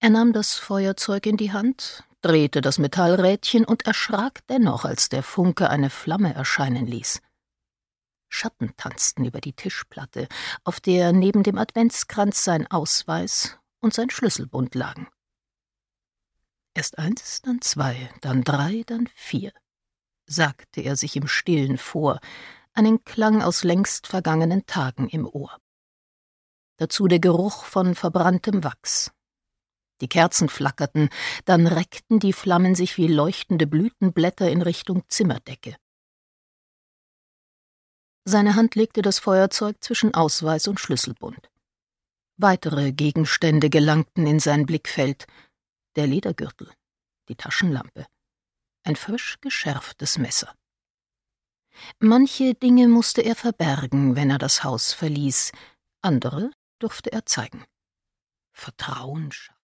Er nahm das Feuerzeug in die Hand, drehte das Metallrädchen und erschrak dennoch, als der Funke eine Flamme erscheinen ließ. Schatten tanzten über die Tischplatte, auf der neben dem Adventskranz sein Ausweis und sein Schlüsselbund lagen. Erst 1, dann 2, dann 3, dann 4, sagte er sich im Stillen vor, einen Klang aus längst vergangenen Tagen im Ohr. Dazu der Geruch von verbranntem Wachs. Die Kerzen flackerten, dann reckten die Flammen sich wie leuchtende Blütenblätter in Richtung Zimmerdecke. Seine Hand legte das Feuerzeug zwischen Ausweis und Schlüsselbund. Weitere Gegenstände gelangten in sein Blickfeld: der Ledergürtel, die Taschenlampe, ein frisch geschärftes Messer. Manche Dinge musste er verbergen, wenn er das Haus verließ, andere durfte er zeigen. Vertrauen schaffen.